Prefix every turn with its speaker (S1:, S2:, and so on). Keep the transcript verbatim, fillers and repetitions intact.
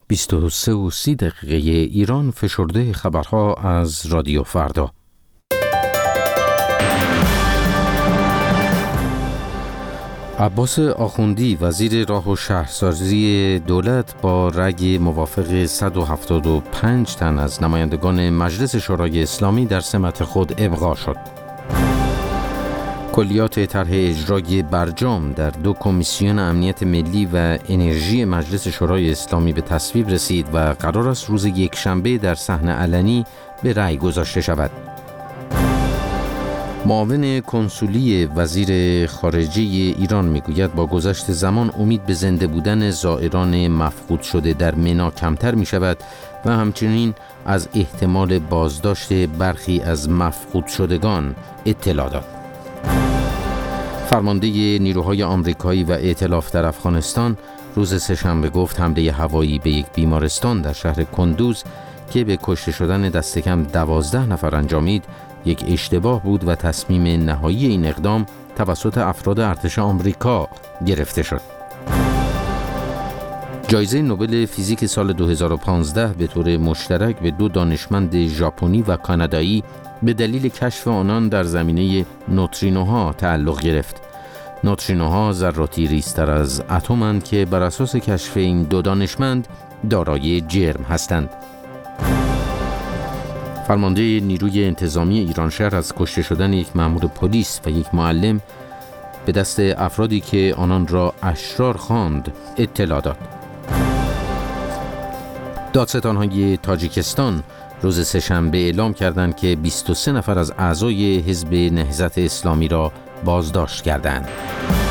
S1: بیست و سه و سی دقیقه ایران، فشرده خبرها از رادیو فردا. عباس آخوندی وزیر راه و شهرسازی دولت با رأی موافق صد و هفتاد و پنج تن از نمایندگان مجلس شورای اسلامی در سمت خود ابقا شد. کلیات طرح اجرایی برجام در دو کمیسیون امنیت ملی و انرژی مجلس شورای اسلامی به تصویب رسید و قرار است روز یکشنبه در صحن علنی به رأی گذاشته شود. معاون کنسولی وزیر خارجه ایران میگوید با گذشت زمان امید به زنده بودن زائران مفقود شده در منا کمتر می شود و همچنین از احتمال بازداشت برخی از مفقود شدگان اطلاع داد. فرمانده نیروهای آمریکایی و ائتلاف در افغانستان روز سه‌شنبه گفت حمله هوایی به یک بیمارستان در شهر کندوز که به کشته شدن دست کم دوازده نفر انجامید یک اشتباه بود و تصمیم نهایی این اقدام توسط افراد ارتش آمریکا گرفته شد. جایزه نوبل فیزیک سال دو هزار و پانزده به طور مشترک به دو دانشمند ژاپنی و کانادایی به دلیل کشف آنان در زمینه نوترینوها تعلق گرفت. نوترینوها ذراتی ریزتر از اتم‌اند که بر اساس کشف این دو دانشمند دارای جرم هستند. فرمانده نیروی انتظامی ایرانشهر از کشته شدن یک مأمور پلیس و یک معلم به دست افرادی که آنان را اشرار خواند اطلاع داد. دادستان‌های تاجیکستان روز سه‌شنبه اعلام کردند که بیست و سه نفر از اعضای حزب نهضت اسلامی را بازداشت کردند.